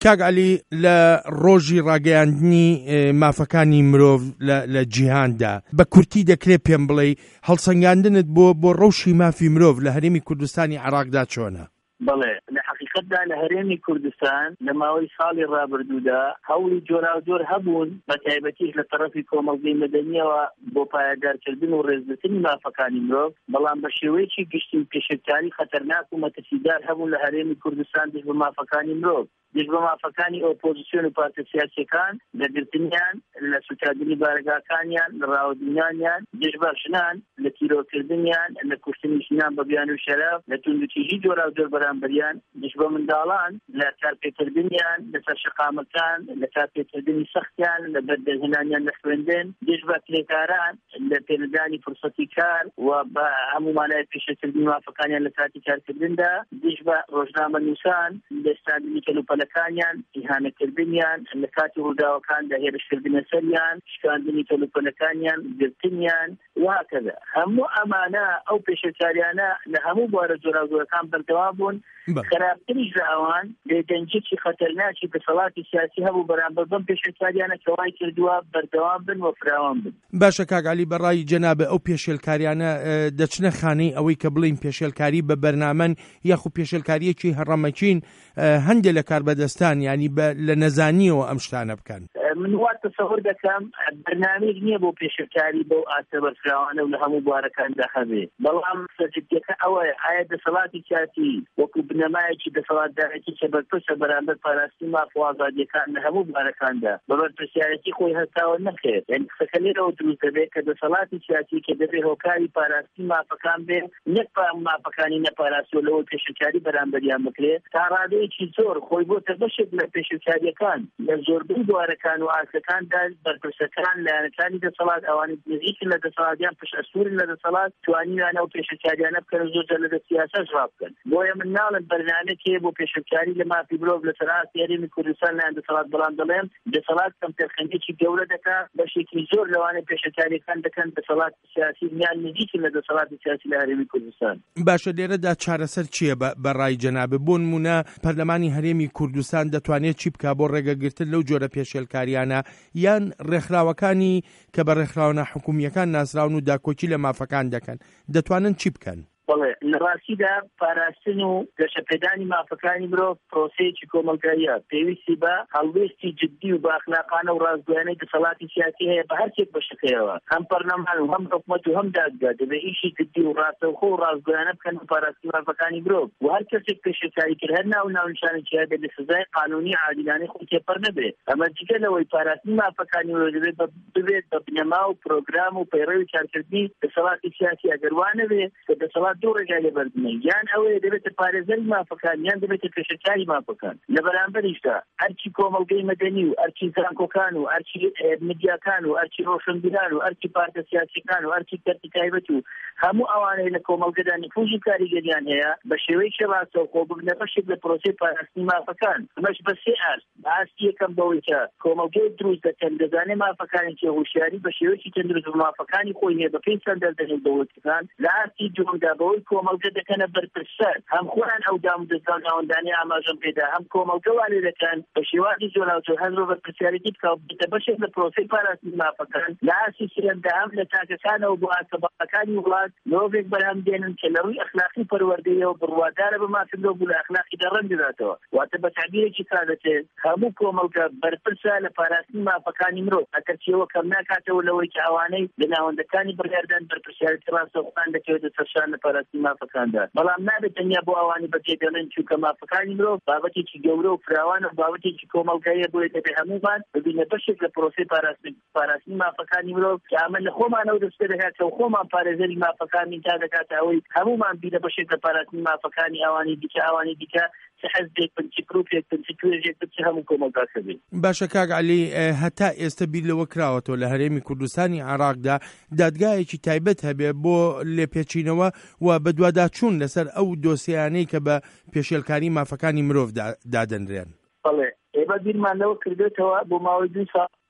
کاک عەلی لە ڕۆژی ڕاگەیاندنی مافەکانی مرۆڤ لە جیهاندا بە کورتی دەکرێت پێم بڵێ هەڵسەنگاندنت بۆ ڕەوشی مافی مرۆڤ لە هەرێمی کوردستانی عێراقدا چۆنە؟ بەڵێ لە حقیقەتدا لە هەرێمی کوردستان لە ماوەی ساڵی ڕابردوودا هەوڵی جۆراوجۆر هەبوون بە تایبەتیش لە تەرەفی کۆمەڵگەی مەدەنیەوە بۆ پایدارکردن و ڕێزگرتنی مافەکانی مرۆڤ، بەڵام بە شێوەیەکی گشتی و پێشکاری خەتەرناک و مەترسیدار هەبوون لە هەرێمی کوردستان دژ بە مافەکانی مرۆڤ، دژ بە مافەکانی ئۆپۆزیسیۆن و پارتە سیاسیەکان لە گرتنیان، لە سوتاندنی بارگاکانیان، لە ڕاوەدینانیان، دژ بە ژنان لە تیرۆکردنیان، لە کوشتنی ژنان بە بیان و شەراب، لە توندوتیژی جۆراوجۆر بەرامبەریان، دژ بە منداڵان لە کارپێکردنیان، لەسەر شقامەکان، لە کارپێکردنی سەختیان، لە بەردەهێنانیان لە خوێندن، دژ بە کرێکاران لە پێنەدانی فرسەتی کار و بە هەموو مانای پێشەکردنی مافەکانیان لە کاتی کارکردندا، دژ بە ڕۆژنامە نووسان لە ستاندنی کەلوپەلەکانیان، ئیهانەکردنیان لە کاتی ڕووداوەکاندا هێرشکردنە سەریان، شکاندنی کەلوپەلەکانیان، گرتنیان وهكذا. هەموو ئەمانە ئەو پێشەکاریانە لە هەموو بوارە جۆراوجۆرەکان بەردەوام بوون. خراپتریش لە ئەوان لێدەنجێکی خەتەرناکی دەسەڵاتی سیاسی هەبوو بەرامبەر بەم پێشەکاریانە کەوای کردووە بەردەوام بن و فراوان بن. باشە کاک عەلی، بەڕای جەنابە ئەو پێشێلکاریانە دەچنە خانەی ئەوەی کە بڵین پێشێلکاری بە بەرنامەن یاخود پێشێلکاریەکی هەڕەمەچین هەندێک لە کاربەدەستان ینی لە نەزانیەوە ئەم شتانە بکەن. من وا تەسەوور دەکەم بەرنامەیەک نییە بۆ پێشێلکاری بەو ئاسە بەرفراوانە و لە هەموو بوارەکاندا هەبێ، بەڵام سەرجەکە ئەوەیە ئایا دەسەڵاتی سیاسی وەکو بنەمایەکی دەسەڵاتدارێکی کە بەرپرسە بەرامبەر پاراستنی ماف و ئازادیەکان لە هەموو بوارەکاندا بە بەرپرسیارەتی خۆی هەستاوە نەکرێت. یعنی قسەکە لێرەوە دروست دەبێت کە دەسەڵاتی سیاسی کە دەبێت هۆکاری پاراستی مافەکان بێ، نەک مافەکانی نەپاراستوە لەوە پێشەکاری بەرامبەریان بکرێت، تا ڕادەیەکی زۆر خۆی بۆتە بەشێک لە پێشەکاریەکان لە زۆربەی بوارەکان و ئاسەکاندا بەرپرسەکان لایەنەکانی دەسەڵات ئەوانی نزیکن لە دەسەڵاتیان پشت ئەسوورن لە دەسەڵات توانیویانە و پێشەکاریانە بکەن و زۆرجار لە دەست سیاسەش ڕابکەن. بۆیە من ناڵم بەرنامەیەکێ بۆ پێشەکاری لە مافی مرۆڤ لە سەرئاستی هەرێمی کوردستان لایەن دەسەڵات، بەڵام دەڵێم دەسەڵات کەمتەرخەندێکی گەورە دەکات، بەشێکی زۆر لەوانەیە پێشەکاریەکان دەکەن دەسەڵات سیاسی میان نزیکن لە دەسەڵاتی سیاسی لە هەرێمی کوردستان. باشە، لێرەدا چارەسەر چییە بەڕای جەنابە؟ بۆ نمونە پەرلەمانی هەرێمی کوردستان دەتوانێت چی بکات بۆ ڕێگەگرتن لەو جۆرە پێشێلکاریانە، یان ڕێکخراوەکانی کە بە ڕێکخراوە حکوومیەکان ناسراون و داکۆکی لە مافەکان دەکەن دەتوانن چی بکەن؟ بەڵێ لە ڕاستیدا پاراستن و گەشەپێدانی مافەکانی مرۆڤ پرۆسەیەکی کۆمەلگاییە، پێویستی بە هەڵوێستی جددی و باخلاقانە و ڕازگویانەی دەسەڵاتی سیاسی هەیە بە هەرکێک بەشەکەیەوە، هەم پەرلەمان و هەم حکومەت و هەم دادگا دەبێت ئیشی جددی و ڕاستەوخۆ و ڕازگویانە بکەن و پاراستی مافەکانی مرۆڤ، و هەر کەسێک پێشەکاری کرد هەر ناو ناونیشانێکی هەیە دەبێت سزای قانونی عادلانەی خۆی تێپەر نەبێت. ئەمە جگە لەوەی پاراستی مافەکانی مرۆڤ دەبێت ببێت بە بنەما و پرۆگرام و پەیڕەوی کارکردنی دەسەڵاتی سیاسی ئەگەر وانە بێت کە دەسەڵات دوو ڕێگای لەبەردنێ، یان ئەوەیە دەبێتە پارێزەری مافەکان یان دەبێتە پێشەکاری مافەکان. لە بەرامبەریشدا ئەرکی کۆمەڵگەی مەدەنی و ئەرکی زانکۆکان و ئەرکی میدیاکان و ئەرکی ڕۆشنبیران و ئەرکی پارتە سیاسیەکان و ئەرکی کەرتی تایبەت و هەموو ئەوانەی لە کۆمەڵگەدا نفوذی کاریگەریان هەیە بە شێوەی شەباسە خۆ ببنە بەشێک لە پرۆسەی پاراستنی مافەکان. ئەمەش بە سێ ئاست. ئاستی یەکەم بەوەی کە کۆمەڵگەی دروست دەکەن دەزانێت مافەکانی کێ هوشیاری بە شێوەیەکی تەندروست بە مافەکانی خۆی هەیە بە پێی سەندەر دەنێت دەوڵەتەکان، لە ئاستی دووەمدا بەوەی کۆمەڵگە دەکەنە بەرپرسەر، هەم خۆیان ئەو دام دەستان ناوەندانی ئاماژەم پێدا، هەم کۆمەڵگە وانێ دەکەن بە شێوازی جۆراوجۆر هەزر بە پرسیارەتی بکات بێتە بەشێک لە پرۆسەی پاراستنی مافەکان. لە ئاستی سێهەمدا هەم لە تاکەکانەوە بۆ ئاسەباڵەکانی وڵات مرۆڤێک بەرهەم دێنن کە لە ڕووی ئەخلاقی پەروەردەیەوە بڕوادارە بە مافی مرۆڤ بوو لە ئەخلاقیدا ڕەنگ دەداتەوە. واتە بە تعبیرێکی سادەتر هەموو کۆمەڵگە بەرپرسە لە پاراستنی مافەکانی مرۆڤ، ئەگەرچیەوە کەم ناکاتەوە لەوەی کە ئەوانەی لە ناوەندەکانی بڕیاردان بەرپرسیارەتی ڕاستەوخۆیان دەکەوێتە سەرشان لە پاراستنی مافەکاندا، بەڵام نابێت تەنیا بۆ ئەوانی بەجێ دەڵێن چونکە مافەکانی مرۆڤ بابەتێکی گەورە و فراوانە و بابەتێکی کۆمەڵگاییە، بۆیە دەبێت هەمومان ببینە بەشێک لە پرۆسەی پاراستنی مافەکانی مرۆڤ کە ئەمە لە خۆمانەوە دەست پێ دەکات کە خۆمان پارێزەری مافەکانی تا دەکاتە ئەوەی هەمومان بینە بەشێک لە پاراستنی مافەکانی ئەوانی دیکە حزبێک پنچی گروپێک پنچی توێژێک بچی هەموو کۆمەڵگاکە بێت. باشە کاک عەلی، هەتا ئێستا بیر لەوە کراوەتەوە لە هەرێمی کوردستانی عێراقدا دادگایەکی تایبەت هەبێ بۆ لێپێچینەوە و بەدواداچوون لەسەر ئەو دۆسیانەی کە بە پێشێلکاری مافەکانی مرۆڤ دادەنرێن. بەڵێ ئێمە بیرمان لەوە کردێتەوە بۆ ماوەی 2 ساڵ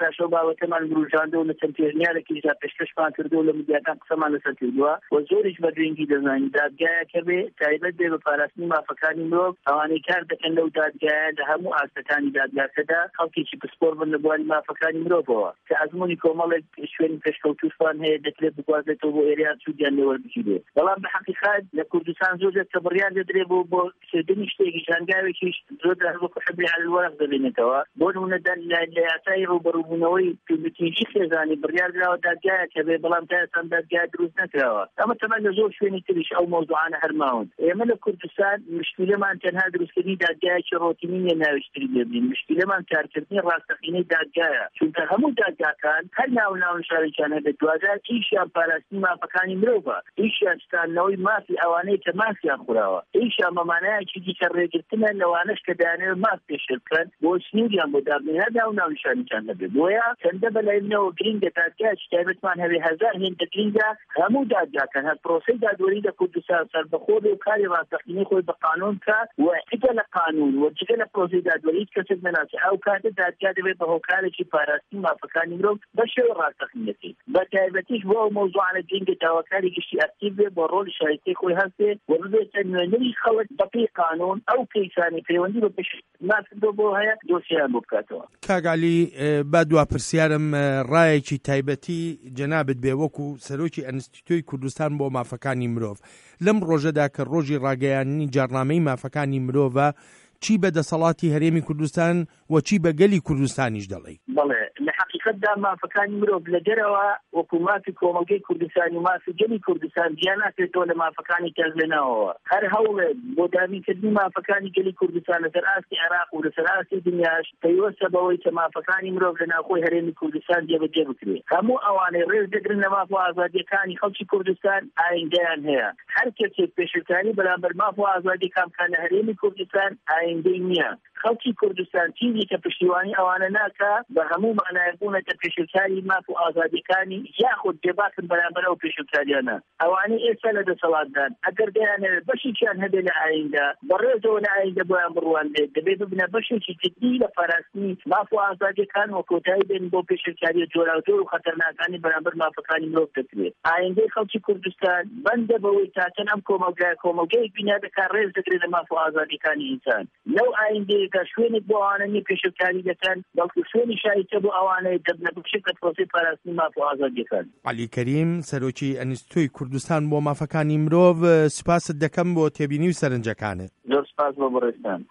ئێستا شەو باوەتەمان گروژاندەوە لە چەند پێشنیارێکیشدا پێشکەشمان کردو لە میدیاکان قسەمان لەسەر کردووە و زۆریش بە گرنگی دەزانین دادگایەکە بێ تایبەت بێ بە پاراستنی مافەکانی مرۆڤ ئەوانەی کار دەکەن لەو دادگایە لە هەموو ئاستەکانی دادگاکەدا خەڵکێکی پسپۆر بن لە بواری مافەکانی مرۆڤەوە کە ئەزموونی کۆمەڵێک شوێنی پێشکەوتوشمان هەیە دەکرێت بگوازێتەوە بۆ ئێریا سوودیان لێوەربگیرێت بەڵام بە حەقیقەت لە کوردستان زۆر کە بڕیار دەدرێت بۆ کردنی شتێکی جانگاوێکیش زۆر وەکو حبلی عەلی الوەرق دەبێنێتەوە بۆ نمونە لە یاسای ڕووبەڕووبوونەوەی تومەتیجی خێزانی بڕیار درراوە دادگایە کە بێ بەڵام تا ئێستا دادگای دروست نەکراوە ئەمە تەمان لە زۆر شوێنی تریش ئەو مۆزوعانە هەرماون ئێمە لە کوردستان مشکلەمان تەنها دروستکردنی دادگایەکی ڕۆتینی نیە ناویشتری بێبین مشکلەمان کارکردنی ڕاستەقینەی دادگایە چونکە هەموو دادگاکان هەر ناو شارێکیان هەبێت دوازار ئیشیان پاراستنی مافەکانی مرۆڤە ئیشیان ستاندنەوەی مافی ئەوانەی کە مافیان خوراوە ئیشیان مەمانایەکی دیکە ڕێگرتنە لەوانەش کە دەیانەوێت ماف پێشێ بکەن بۆ سنووریان بۆ دابنی هەر ناو شارێکیان هەبێت بۆیە چەندە بەلایمنەوە گرنگە دادگایەکی تایبەتمان هەبێ هەزار هێندە گرنگە هەموو دادگاکان هەر پرۆسەی دادوەری لە کوردستان سەربەخۆ بێ و کاری ڕاستەقینەی خۆی بە قانون بکات و جگە لە قانون و جگە لە پرۆسەی دادوەری کەسێک نەناسی ئەو کاتە دادگا دەبێت بە هۆکارێکی پاراستنی مافەکانی مرۆڤ بە شێوەی ڕاستەقینەتی بە تایبەتیش بۆ ئەو مۆزوعانە گرنگە داواکاری گشتی ئەکتیڤ بێ بۆ ڕۆڵی شایستەی خۆی هەستێ و ببێتە نوێنەری خەڵک بەپێی قانون ئەو کەیسانی پەیوەندی بە پێشنهادکردنەوە بۆ هەیە دۆسییان بۆ بکاتەوە. کاگالی با دوا پرسیارم ڕایەکی تایبەتی جەنابەت بێ وەکو سەرۆکی ئەنستیتۆی کوردستان بۆ مافەکانی مرۆڤ لەم ڕۆژەدا کە ڕۆژی ڕاگەیاندنی جارنامەی مافەکانی مرۆڤە چی بەدەسەڵاتی هەرێمی کوردستان و چی بە گەلی کوردستانیش دەڵێ؟ بەڵێ لە حەقیقەتدا مافەکانی مرۆڤ لە دەرەوە وەکو مافی کۆمەلگەی کوردستانی و مافی گەلی کوردستان جیا ناکرێتەوە لە مافەکانی کەس لێناوەوە هەر هەوڵێک بۆ دابینکردنی مافەکانی گەلی کوردستان لەسەر ئاستی عێراق و لەسەر ئاستی دنیاش پەیوەستە بەوەی کە مافەکانی مرۆڤ لە ناوخۆی هەرێمی کوردستان جێبەجێ بکرێت هەموو ئەوانەی ڕێز دەگرن لە ماف و ئازادیەکانی خەڵکی کوردستان ئایندەیان هەیە هەر کەسێک پێشەکانی بەرامبەر ماف و ئازادیەکان بکات لە هەرێمی کوردستان ئایندەی نییە خەڵکی کوردستان چیزی کە پشتیوانی ئەوانە ناکە بە هەموو مانایبوونەتە پێشەکاری ماف و ئازادیەکانی یاخود دێباتن بەرامبەر ئەو پێشەکاریانە ئەوانەی ئێستا لە دەسەڵاتدان ئەگەر دەیانەوێت بەشێکیان هەبێت لە ئایندە بەڕێزەوە لە ئایندە بۆیان بڕوان بێت دەبێت ببنە بەشێکی جدی لە پاراستنی ماف و ئازادیەکان و کۆتایی بێن بۆ پێشەکاری جۆراوجۆر و خەتەرناکانی بەرامبەر مافەکانی مرۆڤ دەکرێت ئایندەی خەڵکی کوردستان بەندە بەوەی تاکەن ئەم کۆمەلگەیەک بنا دەکات ڕێز دەگرێت لە ماف و ئازادیەکانی ئینسان لەو ئایندەیەکە شوێنێک بۆ ئەوانەی پێشەکاری دەکەن بەڵکو شوێنی شایستە بۆ ئەوانەی دەبنە بشکە پرۆسەی پاراستنی ماف و ئازادیەکان. عەلی کەریم سەرۆکی ئەنستیتۆی کوردستان بۆ مافەکانی مرۆڤ سوپاست دەکەم بۆ تێبینی و سەرنجەکانت. زۆر سپاس بۆ بەڕێستان.